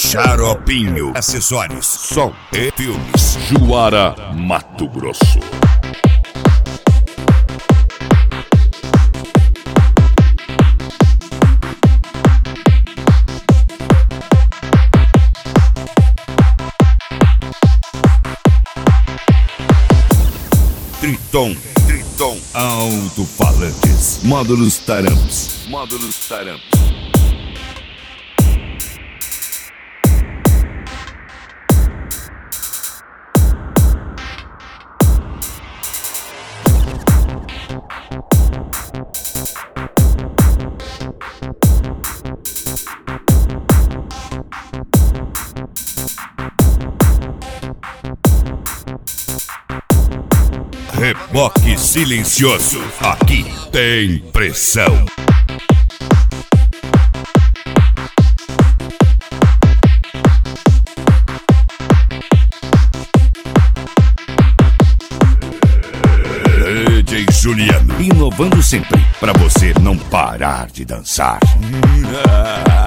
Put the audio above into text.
Xaropinho, acessórios, som e filmes. Juara, Mato Grosso. Triton alto-falantes, módulos Taramps. Reboque silencioso, aqui tem pressão. DJ Juliano, inovando sempre, pra você não parar de dançar.